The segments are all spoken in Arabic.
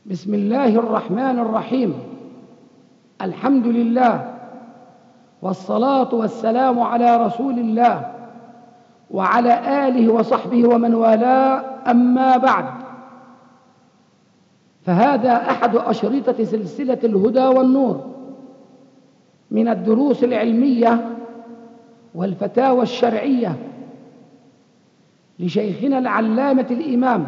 بسم الله الرحمن الرحيم. الحمد لله والصلاة والسلام على رسول الله وعلى آله وصحبه ومن والاه، أما بعد، فهذا أحد أشرطة سلسلة الهدى والنور من الدروس العلمية والفتاوى الشرعية لشيخنا العلامة الإمام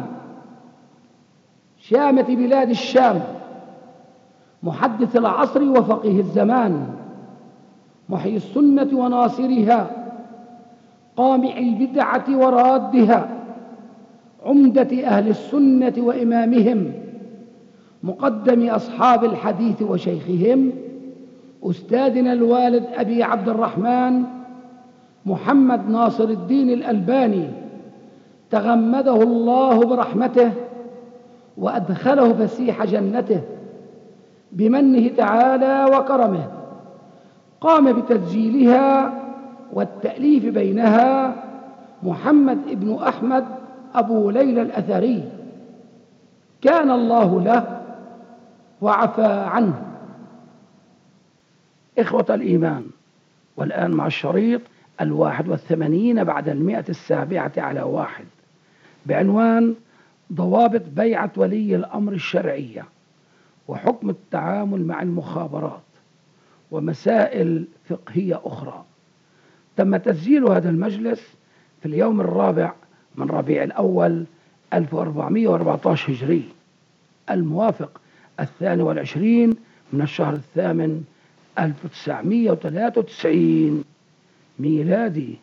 شامة بلاد الشام، محدث العصر وفقيه الزمان، محيي السنة وناصرها، قامع البدعة ورادها، عمدة أهل السنة وإمامهم، مقدم أصحاب الحديث وشيخهم، أستاذنا الوالد أبي عبد الرحمن محمد ناصر الدين الألباني، تغمده الله برحمته وأدخله فسيح جنته بمنه تعالى وكرمه. قام بتسجيلها والتأليف بينها محمد ابن أحمد أبو ليلى الأثري، كان الله له وعفى عنه. إخوة الإيمان، والآن مع الشريط 81 بعد 107 بعنوان ضوابط بيعة ولي الأمر الشرعية وحكم التعامل مع المخابرات ومسائل فقهية أخرى. تم تسجيل هذا المجلس في اليوم 4 من ربيع الأول 1414 هجري، الموافق 22 من الشهر الثامن 1993 ميلادي.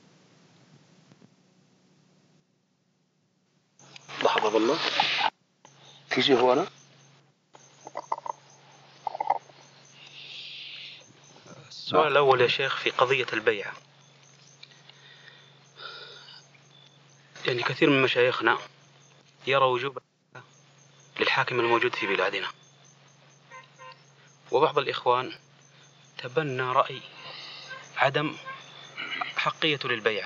لحظة والله في شيء هو أنا السؤال الأول يا شيخ في قضية البيعة. يعني كثير من مشايخنا يرى وجوب للحاكم الموجود في بلادنا، وبعض الإخوان تبنى رأي عدم حقية للبيعة.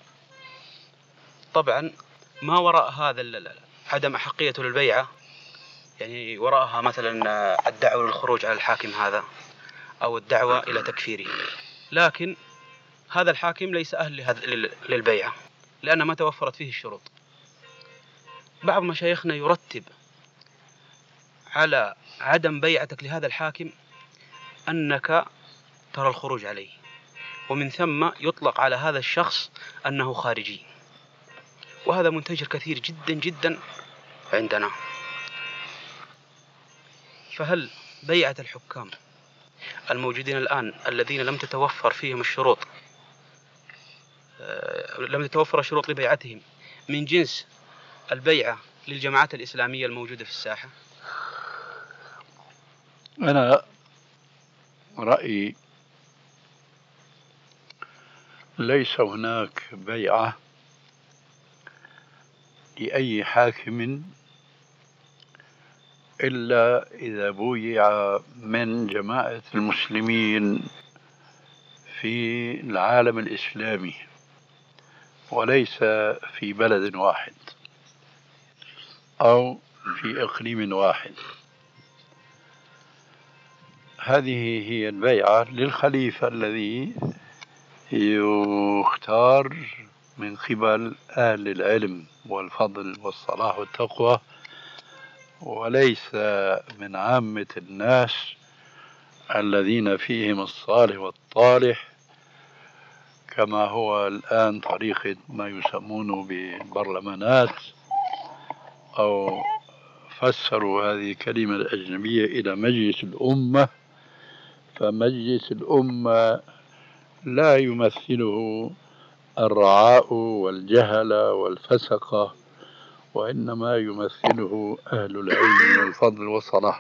طبعا ما وراء هذا عدم حقية للبيعة، يعني وراءها مثلا الدعوة للخروج على الحاكم هذا أو الدعوة إلى تكفيره، لكن هذا الحاكم ليس أهل للبيعة لأن ما توفرت فيه الشروط. بعض مشايخنا يرتب على عدم بيعتك لهذا الحاكم أنك ترى الخروج عليه، ومن ثم يطلق على هذا الشخص أنه خارجي، وهذا منتشر كثير جدا جدا عندنا. فهل بيعة الحكام الموجودين الآن الذين لم تتوفر فيهم الشروط، لم تتوفر الشروط لبيعتهم، من جنس البيعة للجماعات الإسلامية الموجودة في الساحة؟ أنا رأيي ليس هناك بيعة لأي حاكم إلا إذا بويع من جماعة المسلمين في العالم الإسلامي وليس في بلد واحد أو في إقليم واحد. هذه هي البيعة للخليفة الذي يختار من قبل أهل العلم والفضل والصلاح والتقوى، وليس من عامة الناس الذين فيهم الصالح والطالح، كما هو الآن طريقة ما يسمونه بالبرلمانات، أو فسروا هذه الكلمة الأجنبية إلى مجلس الأمة. فمجلس الأمة لا يمثله الرعاء والجهلة والفسقة، وإنما يمثله أهل العلم والفضل والصلاح.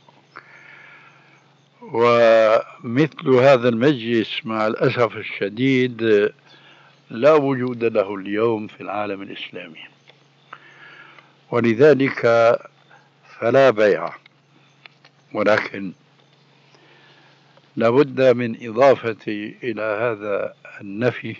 ومثل هذا المجلس مع الأسف الشديد لا وجود له اليوم في العالم الإسلامي، ولذلك فلا بيع. ولكن لابد من إضافة إلى هذا النفي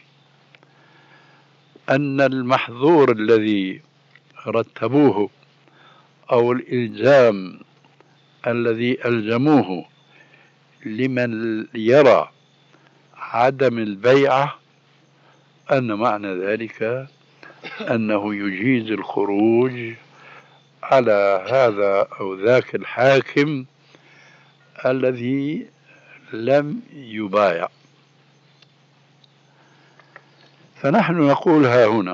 أن المحظور الذي رتبوه أو الإلزام الذي ألزموه لمن يرى عدم البيعة أن معنى ذلك أنه يجيز الخروج على هذا أو ذاك الحاكم الذي لم يبايع. فنحن نقول ها هنا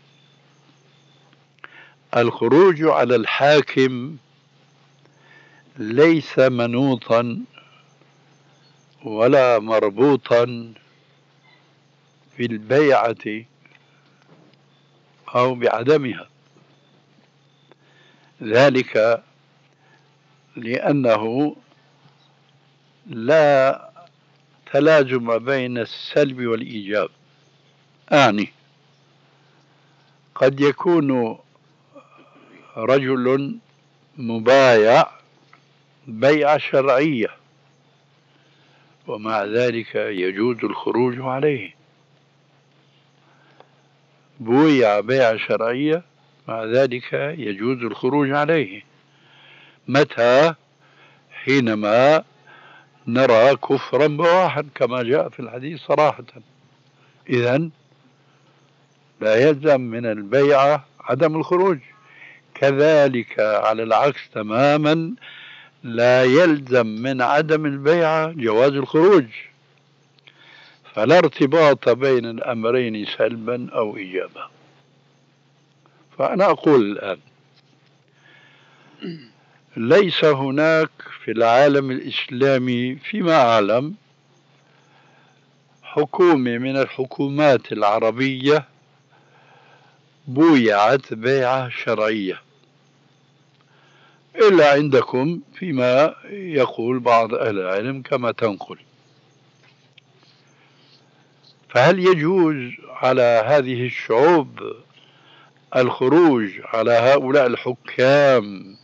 الخروج على الحاكم ليس منوطا ولا مربوطا بالبيعة أو بعدمها، ذلك لأنه لا تلازم بين السلب والإيجاب. أعني قد يكون رجل مبايع بيعة شرعية ومع ذلك يجوز الخروج عليه، بويع بيعة شرعية مع ذلك يجوز الخروج عليه. متى؟ حينما نرى كفرا بواحا كما جاء في الحديث صراحة. إذن لا يلزم من البيعة عدم الخروج. كذلك على العكس تماما لا يلزم من عدم البيعة جواز الخروج، فلا ارتباط بين الأمرين سلبا أو إيجابا. فأنا أقول الآن ليس هناك في العالم الإسلامي فيما أعلم حكومة من الحكومات العربية بويعت بيعة شرعية إلا عندكم فيما يقول بعض أهل العلم كما تنقل. فهل يجوز على هذه الشعوب الخروج على هؤلاء الحكام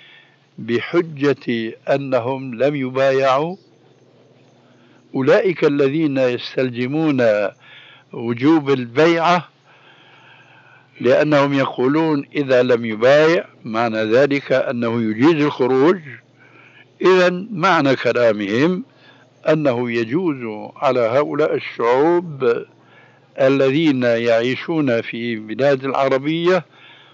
بحجة أنهم لم يبايعوا؟ أولئك الذين يستلزمون وجوب البيعة لأنهم يقولون إذا لم يبايع معنى ذلك أنه يجيز الخروج. إذن معنى كلامهم أنه يجوز على هؤلاء الشعوب الذين يعيشون في بلاد العربية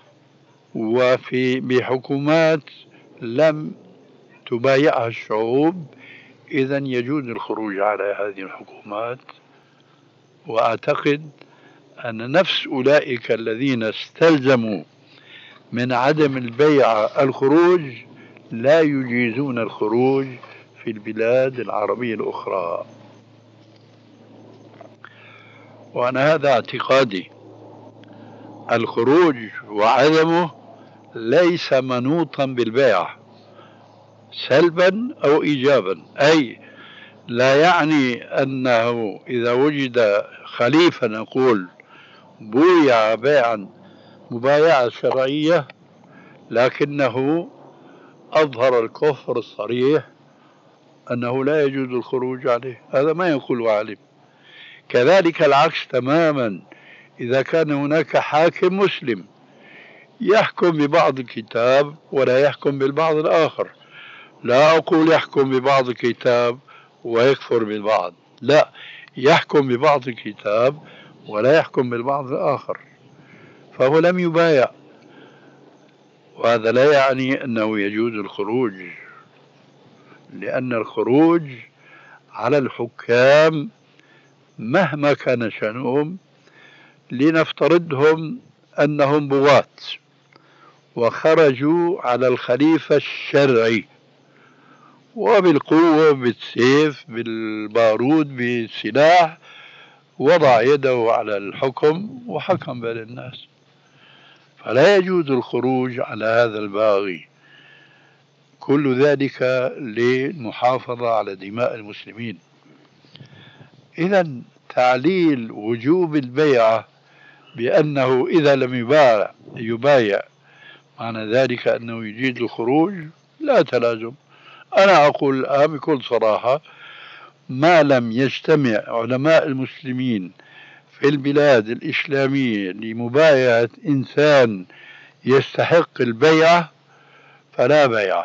وفي بحكومات لم تبايعها الشعوب، إذن يجوز الخروج على هذه الحكومات. وأعتقد أن نفس أولئك الذين استلزموا من عدم البيعة الخروج لا يجيزون الخروج في البلاد العربية الأخرى. وأنا هذا اعتقادي، الخروج وعدمه ليس منوطا بالبيعة سلبا أو إيجابا، أي لا يعني أنه إذا وجد خليفة نقول بويع بيعا مبايعة شرعية لكنه أظهر الكفر الصريح أنه لا يجوز الخروج عليه، هذا ما يقول عالم. كذلك العكس تماما، إذا كان هناك حاكم مسلم يحكم ببعض الكتاب ولا يحكم بالبعض الآخر، لا أقول يحكم ببعض الكتاب ويكفر بالبعض، لا، يحكم ببعض الكتاب ولا يحكم بالبعض الآخر، فهو لم يبايع. وهذا لا يعني أنه يجوز الخروج، لأن الخروج على الحكام مهما كان شأنهم، لنفترضهم أنهم بغاة وخرجوا على الخليفة الشرعي وبالقوة بالسيف بالبارود بالسلاح وضع يده على الحكم وحكم بين الناس، فلا يجوز الخروج على هذا الباغي. كل ذلك للمحافظة على دماء المسلمين. إذن تعليل وجوب البيعة بأنه إذا لم يبايع معنى ذلك أنه يجيز الخروج لا تلازم. أنا أقول الآن بكل صراحة، ما لم يجتمع علماء المسلمين في البلاد الإسلامية لمبايعة إنسان يستحق البيعة فلا بيع.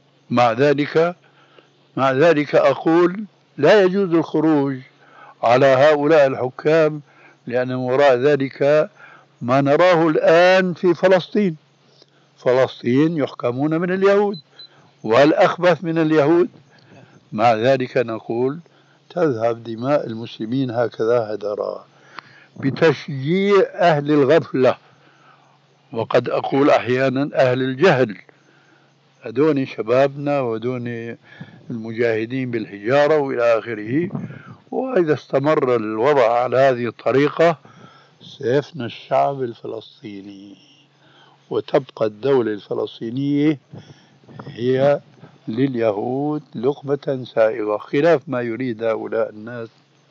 مع ذلك أقول لا يجوز الخروج على هؤلاء الحكام، لأن وراء ذلك ما نراه الآن في فلسطين. فلسطين يحكمون من اليهود، والأخبث من اليهود. مع ذلك نقول تذهب دماء المسلمين هكذا هدرا بتشجيع أهل الغفلة، وقد أقول أحيانا أهل الجهل. هدون شبابنا ودون المجاهدين بالحجارة وإلى آخره. وإذا استمر الوضع على هذه الطريقة سيفنى الشعب الفلسطيني، وتبقى الدولة الفلسطينية هي لليهود لقمة سائغة، خلاف ما يريد هؤلاء الناس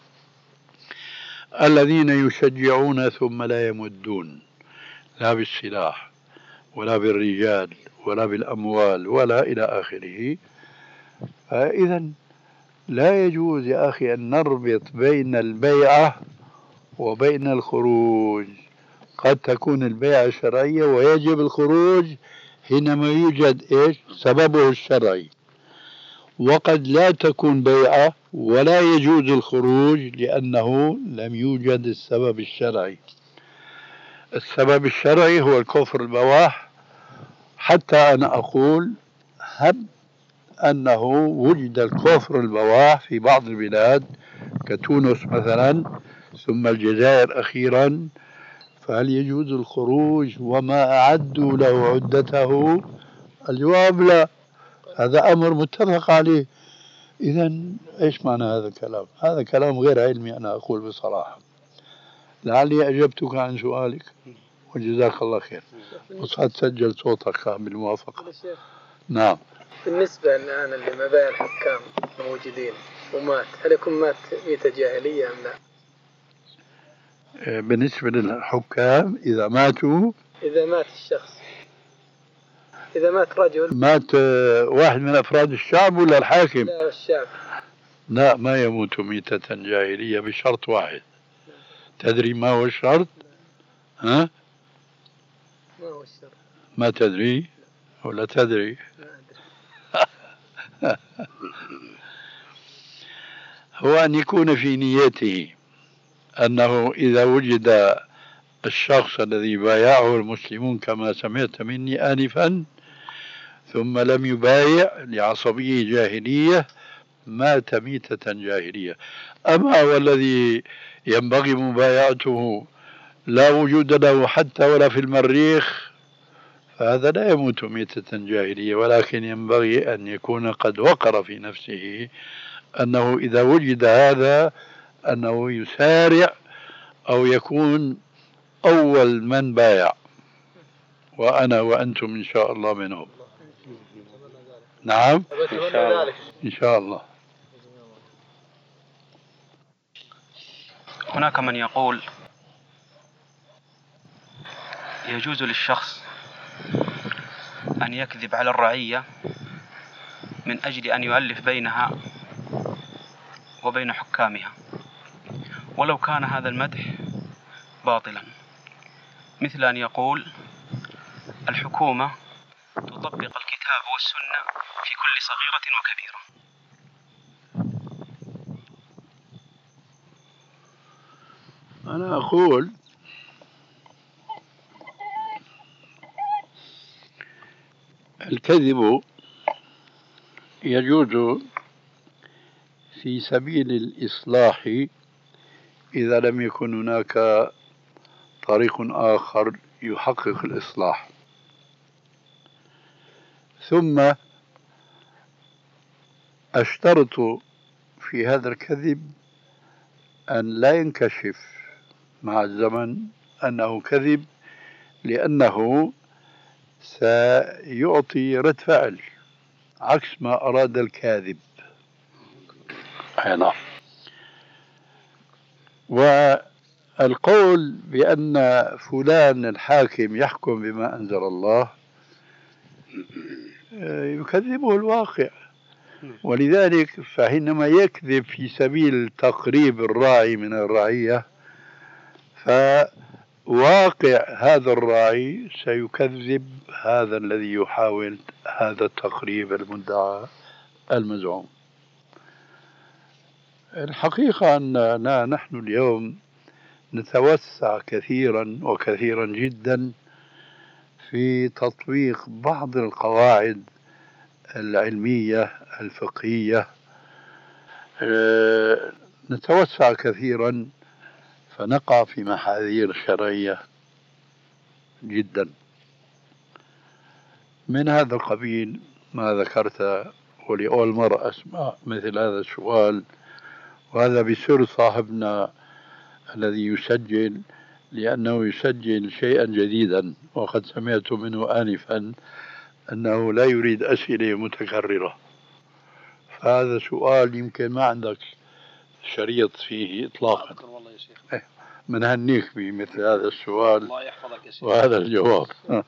الذين يشجعون ثم لا يمدون، لا بالسلاح ولا بالرجال ولا بالأموال ولا إلى آخره. فإذا لا يجوز يا أخي أن نربط بين البيعة وبين الخروج. قد تكون البيعة شرعية ويجب الخروج حينما يوجد سببه الشرعي، وقد لا تكون بيعة ولا يجوز الخروج لأنه لم يوجد السبب الشرعي. السبب الشرعي هو الكفر البواح. حتى أنا أقول هب أنه وجد الكفر البواح في بعض البلاد كتونس مثلا، ثم الجزائر أخيرا، فهل يجوز الخروج وما أعدوا له عدته؟ الجواب لا، هذا أمر متفق عليه. إذا إيش معنى هذا الكلام؟ هذا كلام غير علمي أنا أقول بصراحة. لعلي أجبتك عن سؤالك وجزاك الله خير، وصعد سجل صوتك بالموافقة. نعم. بالنسبة الآن لمبايع الحكام الموجودين ومات، هل يكون مات ميتة جاهلية أم لا؟ بالنسبة للحكام إذا ماتوا، إذا مات الشخص، إذا مات رجل، مات واحد من أفراد الشعب ولا الحاكم؟ لا الشعب. لا، ما يموت ميتة جاهلية بشرط واحد. تدري ما هو الشرط؟ ها؟ ما هو الشرط؟ ما تدري ولا تدري؟ ما أدري. هو أن يكون في نيته أنه إذا وجد الشخص الذي بايعه المسلمون كما سمعت مني آنفا ثم لم يبايع لعصبية جاهلية مات ميتة جاهلية. أما والذي ينبغي مبايعته لا وجود له حتى ولا في المريخ، فهذا لا يموت ميتة جاهلية، ولكن ينبغي أن يكون قد وقر في نفسه أنه إذا وجد هذا أنه يسارع أو يكون أول من بايع، وأنا وأنتم إن شاء الله منهم. نعم إن شاء الله. هناك من يقول يجوز للشخص أن يكذب على الرعية من أجل أن يؤلف بينها وبين حكامها، ولو كان هذا المدح باطلا، مثل أن يقول الحكومة تطبق الكتاب والسنة في كل صغيرة وكبيرة. أنا أقول الكذب يجوز في سبيل الإصلاح إذا لم يكن هناك طريق آخر يحقق الإصلاح. ثم أشترط في هذا الكذب أن لا ينكشف مع الزمن أنه كذب، لأنه سيعطي رد فعل عكس ما أراد الكاذب. نعم. والقول بأن فلان الحاكم يحكم بما أنزل الله يكذبه الواقع، ولذلك فحينما يكذب في سبيل تقريب الراعي من الرعية واقع هذا الراعي سيكذب هذا الذي يحاول هذا التقريب المدعى المزعوم. الحقيقة أننا نحن اليوم نتوسع كثيرا وكثيرا جدا في تطبيق بعض القواعد العلمية الفقهية، نتوسع كثيرا فنقع في محاذير شرعية جدا. من هذا القبيل ما ذكرت، ولأول مرة أسمع مثل هذا السؤال، وهذا بسر صاحبنا الذي يسجل، لأنه يسجل شيئا جديدا، وقد سمعت منه آنفا أنه لا يريد أسئلة متكررة. فهذا سؤال يمكن ما عندك شريط فيه إطلاقا. والله يا شيخ. منهنيك بمثل هذا السؤال الله يحفظك يا شيخ. وهذا الجواب.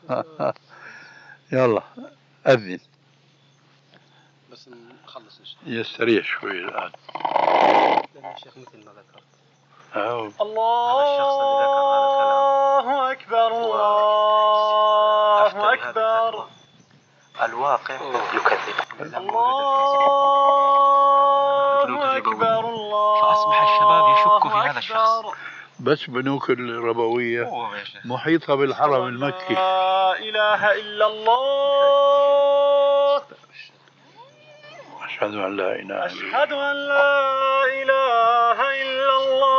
يلا أذن بس نخلص إن شاء يستريح شوي الآن. لأن الشيخ مثل ما ذكرت الله هذا الشخص اللي ذكر هذا الكلام أكبر الله أكبر الواقع يكذب. الله أكبر الله. فأصبح الشباب يشك في هذا الشخص. بس بنوك الربوية محيطة بالحرم المكي. لا إله إلا الله. أشهد أن لا إله إلا الله. أشهد أن لا إله إلا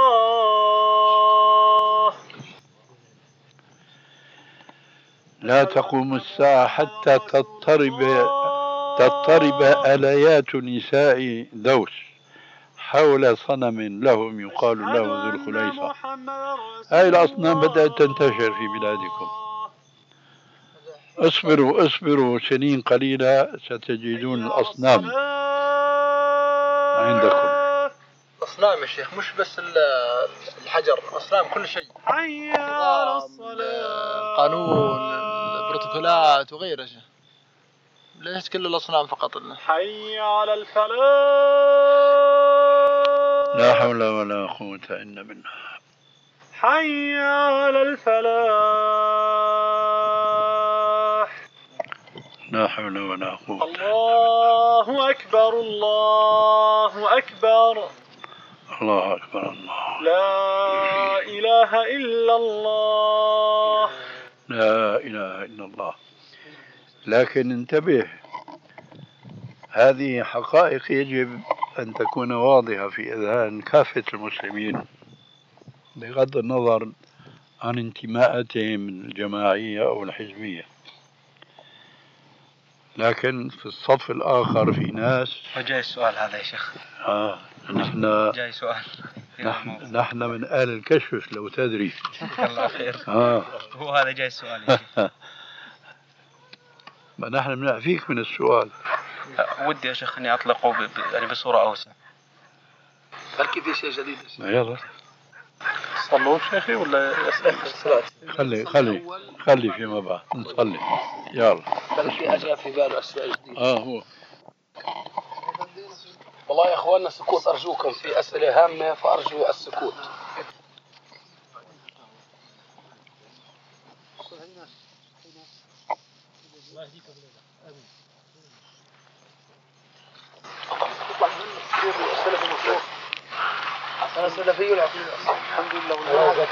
الله. لا تقوم الساعة حتى تضطرب آليات نساء دوس حول صنم لهم يقال له ذو الخليصة. هذه الأصنام بدأت تنتشر في بلادكم. اصبروا سنين قليلة ستجدون الأصنام عندكم. أصنام يا شيخ، مش بس الحجر، أصنام كل شيء. حي على الصلاة. القانون، البروتوكولات وغيره. ليش كل الأصنام فقط؟ حي على الفلاح. لا حول ولا قوة إلا بالله. حي على الفلاح. لا حول ولا قوة. الله أكبر الله أكبر. الله أكبر الله. لا إله إلا الله. لا إله إلا الله. لكن انتبه، هذه حقائق يجب أن تكون واضحة في أذهان كافة المسلمين بغض النظر عن انتماءاتهم الجماعية أو الحزبية. لكن في الصف الآخر في ناس. وجاي السؤال هذا يا شيخ. جاي سؤال. نحن من آل الكشف لو تدري. الله خير. هو هذا جاي السؤال يا شيخ. ما نحن بنعفيك من السؤال. ودي يا شيخ اني اطلقه يعني بصورة اوسع. بلكي في شيء جديد. يلا صلوا شيخي ولا الصلاة. خلي فيما بعد نصلي. يلا. بلكي أجاب في باله أسئلة جديدة. هو والله يا إخواننا السكوت أرجوكم، في أسئلة هامة فأرجو السكوت. أنا سلفي العقيدة الحمد لله والله.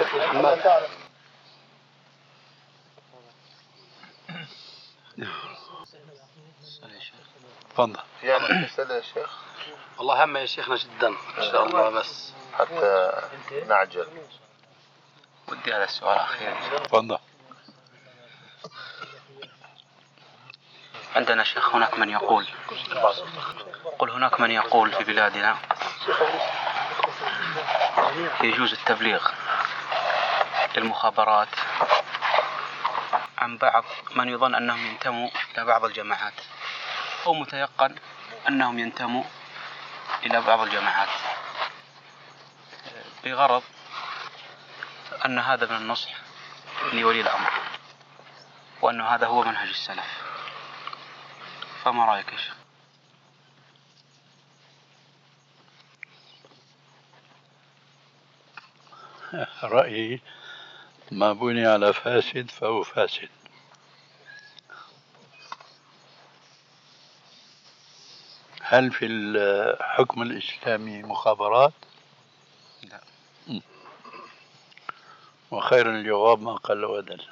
تفضل. يعني أسئلة يا شيخ. والله هم يا شيخنا جدا إن شاء الله، بس حتى نعجل. ودي هذا السؤال أخير. تفضل. عندنا شيخ هناك من يقول في بلادنا يجوز التبليغ للمخابرات عن بعض من يظن أنهم ينتموا إلى بعض الجماعات أو متيقن أنهم ينتموا إلى بعض الجماعات، بغرض أن هذا من النصح لولي الأمر، وأن هذا هو منهج السلف. فما رأيك يا شيخ؟ رأيي ما بني على فاسد فهو فاسد. هل في الحكم الإسلامي مخابرات؟ لا. وخير الجواب ما قل ودل.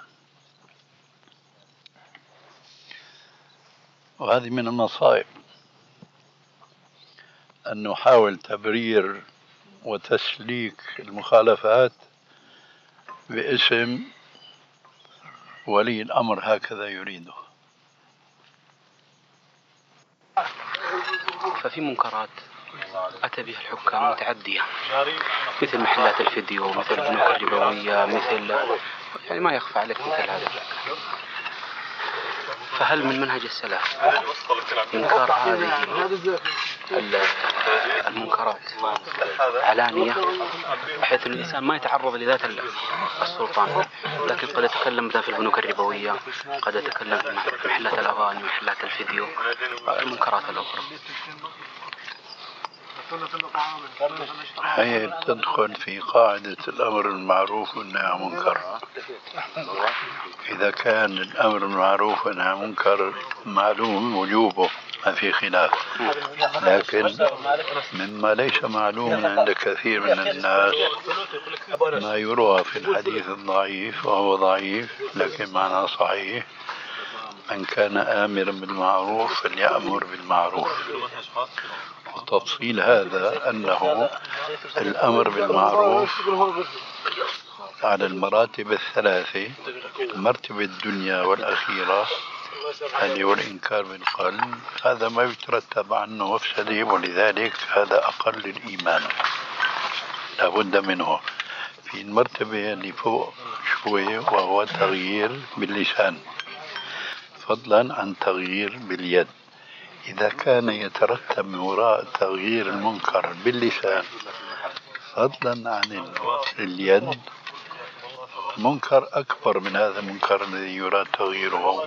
وهذه من المصائب أن نحاول تبرير وتسليك المخالفات باسم ولي الأمر هكذا يريده. ففي منكرات أتى بها الحكام متعدية، مثل محلات الفيديو، مثل البنوك الربوية، مثل يعني ما يخفى عليك مثل هذا. فهل من منهج السلف إنكار هذه المنكرات علانية بحيث أن الإنسان ما يتعرض لذات السلطان، لكن قد يتكلم مثلا في البنوك الربوية، قد يتكلم في محلات الأغاني، محلات الفيديو، المنكرات الأخرى؟ هي تدخل في قاعدة الأمر المعروف والنهي عن المنكر. إذا كان الأمر المعروف والنهي عن المنكر معلوم وجوبه ما في خلاف، لكن مما ليس معلوم عند كثير من الناس ما يروى في الحديث الضعيف، وهو ضعيف لكن معناه صحيح: من كان آمرا بالمعروف فليأمر بالمعروف. وتفصيل هذا أنه الأمر بالمعروف على المراتب الثلاثة: المرتبة الدنيا والأخيرة اللي هو الإنكار بالقلب، هذا ما يترتب عنه مفسدة، ولذلك هذا أقل الإيمان، لابد منه. في المرتبة اللي فوق شوي وهو تغيير باللسان، فضلا عن تغيير باليد. إذا كان يترتب من وراء تغيير المنكر باللسان فضلا عن اليد منكر أكبر من هذا المنكر الذي يراد تغييره.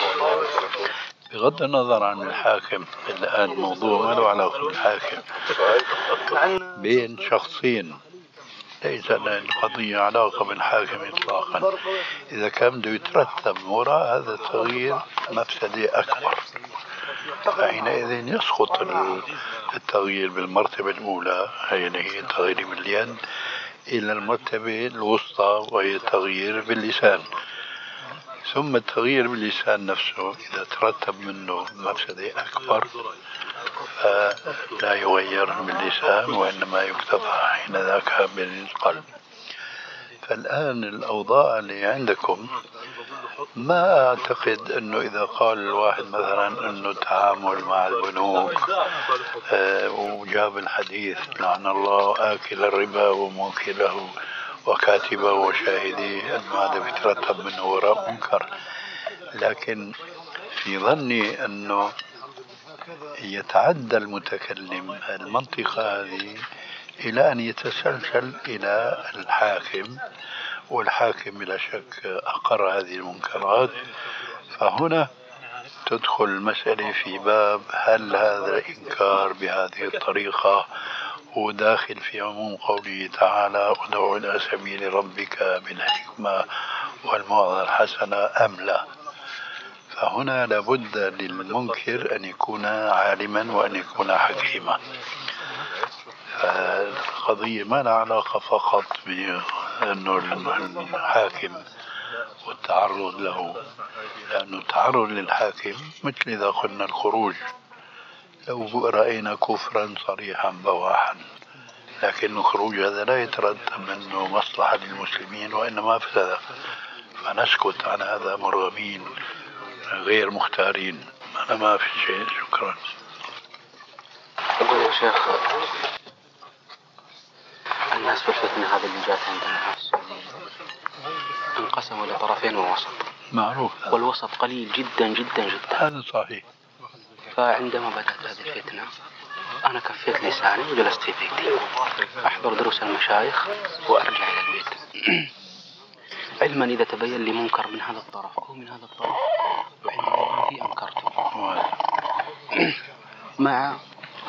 بغض النظر عن الحاكم، الآن موضوع ما له علاقة بالحاكم، بين شخصين ليس القضية علاقة بالحاكم إطلاقا. إذا كان بده يترتب وراء هذا التغيير مفسدة أكبر، فحينئذ يسقط التغيير بالمرتبة الأولى هي اللي هي التغيير باليد إلى المرتبة الوسطى وهي التغيير باللسان. ثم التغيير باللسان نفسه إذا ترتب منه مفسدة أكبر فلا يغير باللسان وإنما يكتفى حين ذاك بالقلب. فالآن الأوضاع اللي عندكم ما أعتقد أنه إذا قال الواحد مثلا أنه التعامل مع البنوك وجاب الحديث لعن الله آكل الربا وموكله وكاتبه وشاهديه، أنه هذا بيترتب منه وراء منكر. لكن في ظني أنه يتعدى المتكلم المنطقة هذه إلى أن يتسلسل إلى الحاكم، والحاكم بلا شك أقر هذه المنكرات. فهنا تدخل المسألة في باب هل هذا الإنكار بهذه الطريقة هو داخل في عموم قوله تعالى: ادع إلى سبيل ربك بالحكمة والموعظة الحسنة أم لا. فهنا لابد للمنكر أن يكون عالما وأن يكون حكيما. القضية ما لها علاقة فقط بأنه الحاكم والتعرض له، لأنه التعرض للحاكم مثل إذا قلنا الخروج، لو رأينا كفرا صريحا بواحا، لكن الخروج هذا لا يترتب منه مصلحة للمسلمين وإنما مفسدة، فنسكت عن هذا مرغمين غير مختارين. أنا ما في شيء. شكرا. أقول يا شيخ، الناس في الفتنة هذه اللي جات عندنا في السعودية انقسموا إلى طرفين ووسط معروف، والوسط قليل جدا جدا جدا. هذا صحيح. فعندما بدأت هذه الفتنة أنا كفيت لساني وجلست في بيتي أحضر دروس المشايخ وأرجع إلى البيت علما إذا تبين لي منكر من هذا الطرف أو من هذا الطرف وعندما أنكرته مع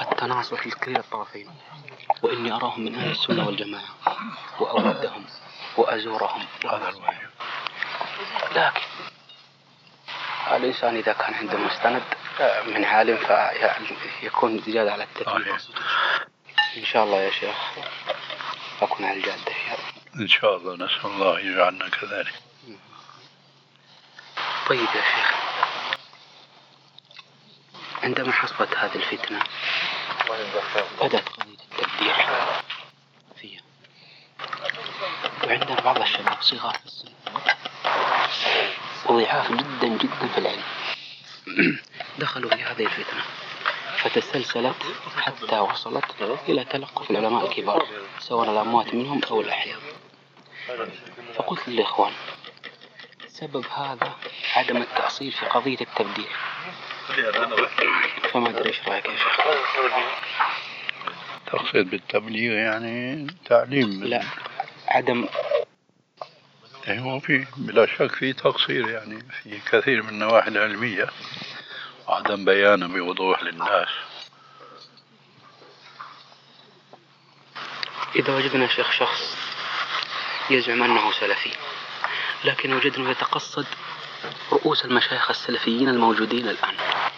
التناصح لكلا الطرفين، وإني أراهم من أهل السنة والجماعة وأودهم وأزورهم. هذا الواجب. لكن الإنسان إذا كان عنده مستند من عالم فيكون زيادة على التدريب. إن شاء الله يا شيخ أكون على الجادة في هذا إن شاء الله، نسأل الله يجعلنا كذلك. طيب يا شيخ، عندما حصلت هذه الفتنة بدأت قضية التبديع فيها، وعندنا بعض الشباب صغار في السن وضعاف جدا جدا في العلم دخلوا في هذه الفتنة فتسلسلت حتى وصلت إلى تلقف العلماء الكبار سواء الأموات منهم أو الأحياء. فقلت للإخوان سبب هذا عدم التأصيل في قضية التبديع، فما أدري إيش رأيك يا شيخ؟ تقصد بالتبليغ يعني تعليم؟ لا، عدم. هو في بلا شك في تقصير يعني في كثير من النواحي العلمية وعدم بيانه بوضوح للناس. إذا وجدنا شخص يزعم أنه سلفي لكن وجدنا يتقصد رؤوس المشايخ السلفيين الموجودين الآن،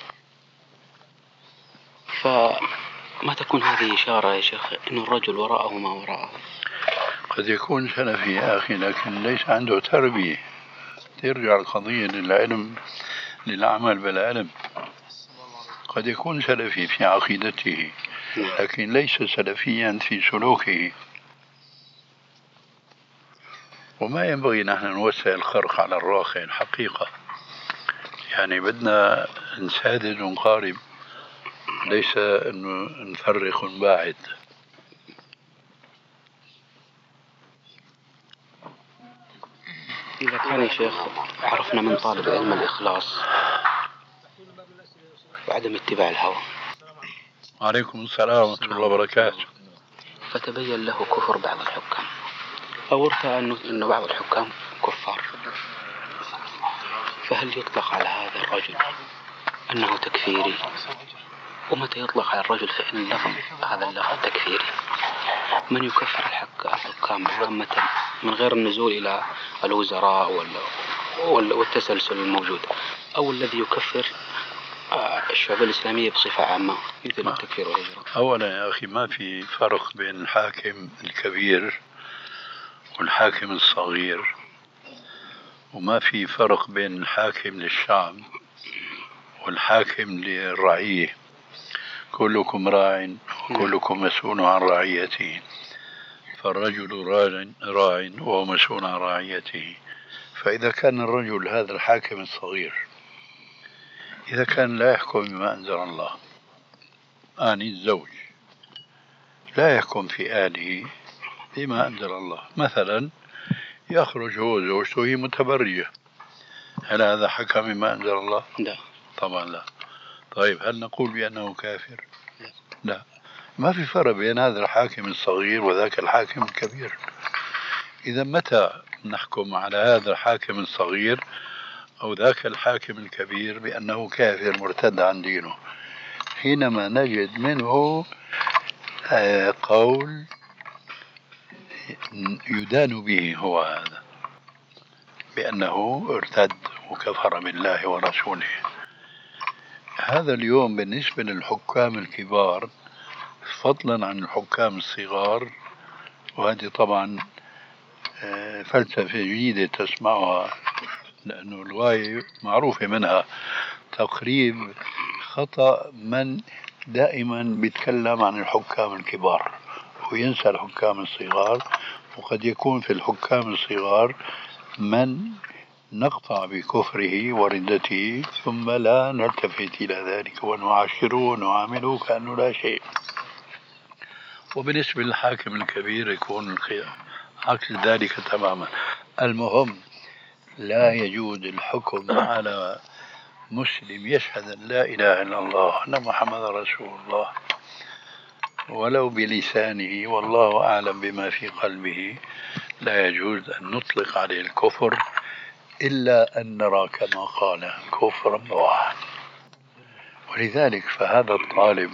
فما تكون هذه إشارة يا شيخ أن الرجل وراءه ما وراءه؟ قد يكون سلفي يا أخي لكن ليس عنده تربية. ترجع القضية للعلم، للعمل بالعلم. قد يكون سلفي في عقيدته لكن ليس سلفيا في سلوكه. وما ينبغي نحن نوسع الخرق على الراقع الحقيقة، يعني بدنا نسادد ونقارب، ليس أنه نفرق ونباعد. إذا كان يا شيخ عرفنا من طالب العلم الإخلاص وعدم اتباع الهوى. وعليكم السلام ورحمة الله وبركاته. فتبين له كفر بعض الحكام أو ارتأى أنه بعض الحكام كفار، فهل يطلق على هذا الرجل أنه تكفيري؟ ومتى يطلق على الرجل فإن اللفظ هذا اللفظ تكفيري؟ من يكفر الحكام عامة من غير النزول إلى الوزراء والتسلسل الموجود، أو الذي يكفر الشعوب الإسلامية بصفة عامة مثل التكفير والهجرة؟ أولا يا أخي ما في فرق بين الحاكم الكبير والحاكم الصغير، وما في فرق بين الحاكم للشعب والحاكم للرعية. كلكم راع وكلكم مسؤول عن رعيته، فالرجل راع وهو مسؤول عن رعيته. فإذا كان الرجل هذا الحاكم الصغير إذا كان لا يحكم بما أنزل الله، آني الزوج لا يحكم في آله بما أنزل الله، مثلا يخرج هو زوجته هي متبرجة، هل هذا حكم بما أنزل الله؟ لا طبعا لا. طيب هل نقول بأنه كافر؟ لا. ما في فرق بين هذا الحاكم الصغير وذاك الحاكم الكبير. إذا متى نحكم على هذا الحاكم الصغير أو ذاك الحاكم الكبير بأنه كافر مرتد عن دينه؟ حينما نجد منه قول يدان به هو هذا بأنه ارتد وكفر بالله ورسوله. هذا اليوم بالنسبة للحكام الكبار فضلا عن الحكام الصغار، وهذه طبعا فلسفة جديدة تسمعها لأنه الغاية معروفة منها تقريب خطأ من دائما بيتكلم عن الحكام الكبار وينسى الحكام الصغار. وقد يكون في الحكام الصغار من نقطع بكفره وردته ثم لا نلتفت إلى ذلك ونعاشره ونعامله كأنه لا شيء. وبالنسبة للحاكم الكبير يكون عكس ذلك تماما. المهم لا يجوز الحكم على مسلم يشهد أن لا إله إلا الله أن محمد رسول الله ولو بلسانه والله أعلم بما في قلبه، لا يجوز أن نطلق عليه الكفر إلا أن نرى كما قال كفرا بواحا. ولذلك فهذا الطالب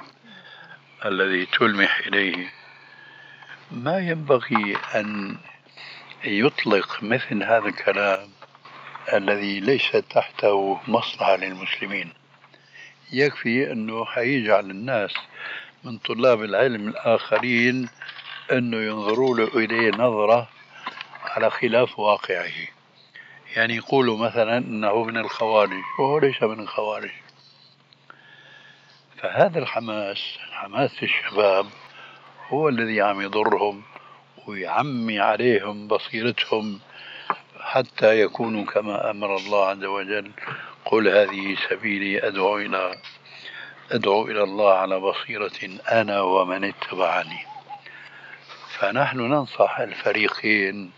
الذي تلمح إليه ما ينبغي أن يطلق مثل هذا الكلام الذي ليس تحته مصلحة للمسلمين. يكفي أنه حيجعل الناس من طلاب العلم الآخرين أنه ينظروا له إليه نظرة على خلاف واقعه. يعني يقولوا مثلا أنه من الخوارج وهو ليس من الخوارج. فهذا الحماس، حماس الشباب، هو الذي عم يضرهم ويعمي عليهم بصيرتهم حتى يكونوا كما أمر الله عز وجل: قل هذه سبيلي أدعو إلى الله على بصيرة أنا ومن اتبعني. فنحن ننصح الفريقين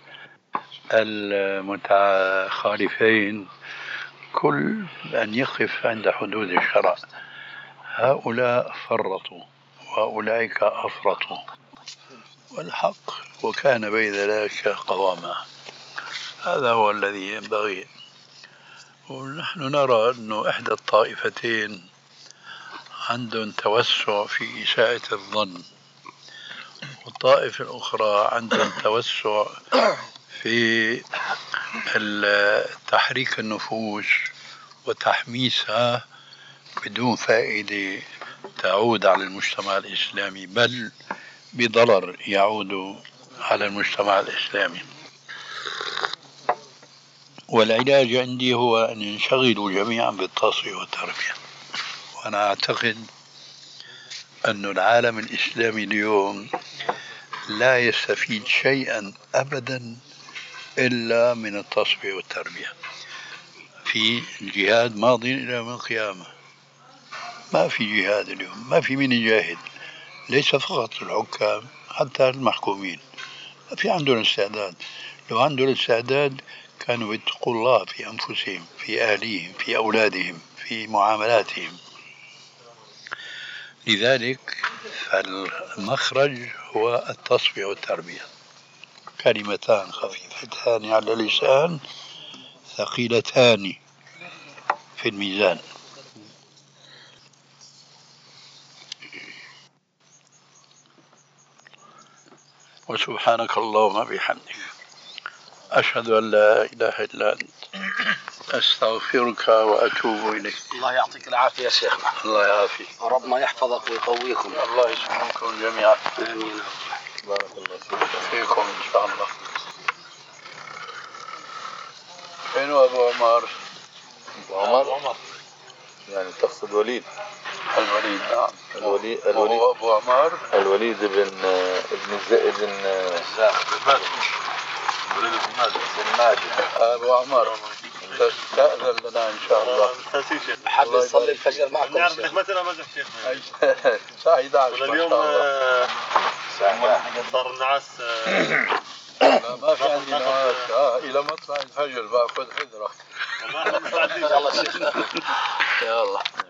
المتخالفين كل أن يقف عند حدود الشرع. هؤلاء فرطوا وأولئك أفرطوا، والحق وكان بين ذلك قواما. هذا هو الذي ينبغي. ونحن نرى أنه إحدى الطائفتين عندهم توسع في إساءة الظن، والطائفة الأخرى عندهم توسع في تحريك النفوس وتحميسها بدون فائدة تعود على المجتمع الإسلامي، بل بضرر يعود على المجتمع الإسلامي. والعلاج عندي هو أن ينشغلوا جميعا بالتصفية والتربية. وأنا أعتقد أن العالم الإسلامي اليوم لا يستفيد شيئا أبدا إلا من التصفية والتربية. في الجهاد ماض إلى يوم القيامة، ما في جهاد اليوم، ما في من يجاهد، ليس فقط الحكام حتى المحكومين ما في عندهم استعداد. لو عندهم استعداد كانوا يتقوا الله في أنفسهم، في أهليهم، في أولادهم، في معاملاتهم. لذلك فالمخرج هو التصفية والتربية. كلمتان خفيفتان على اللسان ثقيلتان في الميزان. وسبحانك اللهم بحمدك أشهد أن لا إله إلا أنت أستغفرك وأتوب إليك. الله يعطيك العافية يا شيخنا. الله يعافيك. ربنا يحفظك ويقويكم. الله يسلمكم جميعا. آمين. بارك الله فيكم إن شاء الله. فين أبو عمر؟ أبو عمر يعني تقصد وليد. الوليد. نعم. الوليد أبو عمر الوليد بن ماجد. أبو عمر تستأذن لنا إن شاء الله. حاب نصلي الفجر معكم. نعرف انك مثلا مزح شيخنا. الساعة 11 اليوم صار النعاس. لا ما في عندي نعاس. إلى مطلع الفجر باخذ حذرة. يلا شيخنا. يلا.